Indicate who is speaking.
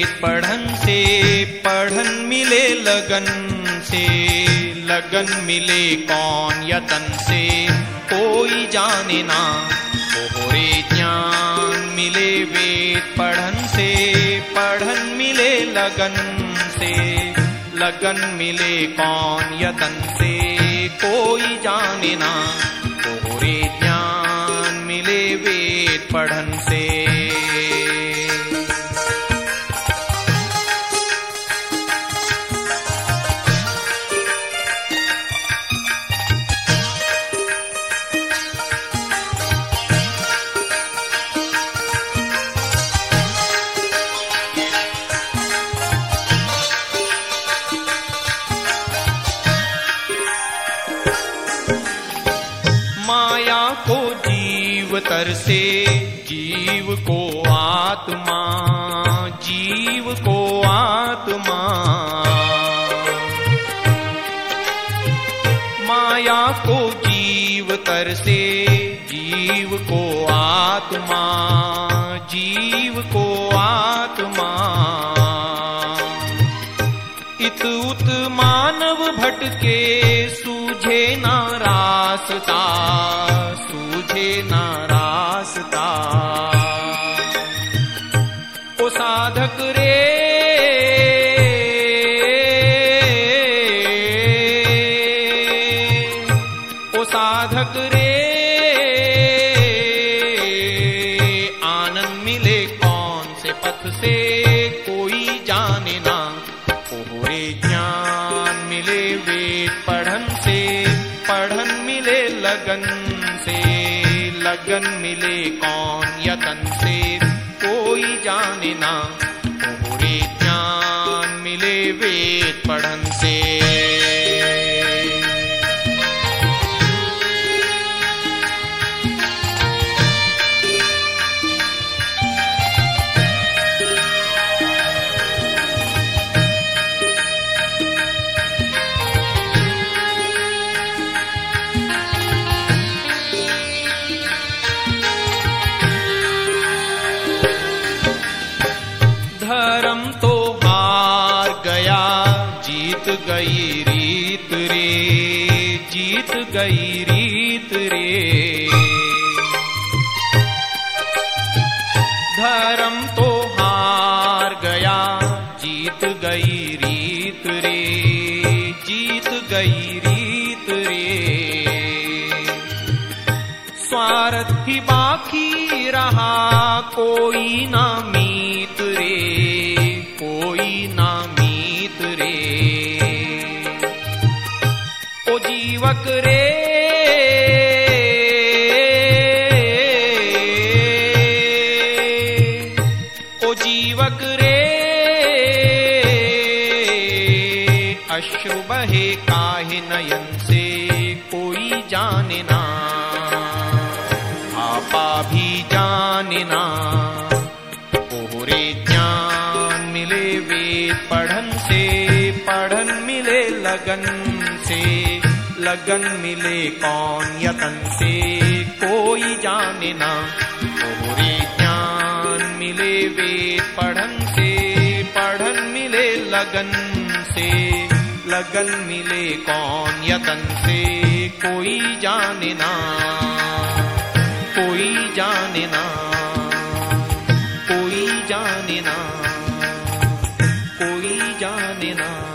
Speaker 1: वेद पढ़न से, पढ़न मिले लगन से, लगन मिले कौन यतन से, कोई जाने ना ओहरे ज्ञान मिले वेद पढ़न से, पढ़न मिले लगन से, लगन मिले कौन यतन से, कोई जाने ना ओहरे ज्ञान मिले वेद पढ़न से। माया को जीव तरसे, जीव को आत्मा, जीव को आत्मा। माया को जीव तरसे, जीव को आत्मा, जीव को आत्मा। इत उत मानव भटके, सूझे ना रास्ता, सूझे ना रास्ता। ओ साधक रे, ओ साधक रे, आनंद मिले कौन से पथ से, कोई जाने ना ओहरे ज्ञान मिले वेद पढ़न से, पढ़न मिले लगन से, लगन मिले कौन यतन से, कोई जाने ना ओहरे ज्ञान मिले वेद पढ़न से। धर्म तो हार गया, जीत गई रीत रे, जीत गई रीत रे। धर्म तो हार गया, जीत गई रीत रे, जीत गई रीत रे। स्वार्थ ही बाकी रहा, कोई ना मीत रे, कोई ना मीत रे। ओ जीवक रे, ओ जीवक रे, अश्रु बहे काहे नयन से, कोई जाने ना आपा भी जाने ना ओहरे ज्ञान मिले वेद पढ़न से, पढ़न मिले लगन से, लगन मिले कौन यतन से, कोई जाने ना ओहरे ज्ञान मिले वेद पढ़न से, पढ़न मिले लगन से, लगन मिले कौन यतन से, कोई जाने ना, कोई जाने ना, कोई जाने ना, कोई जाने ना।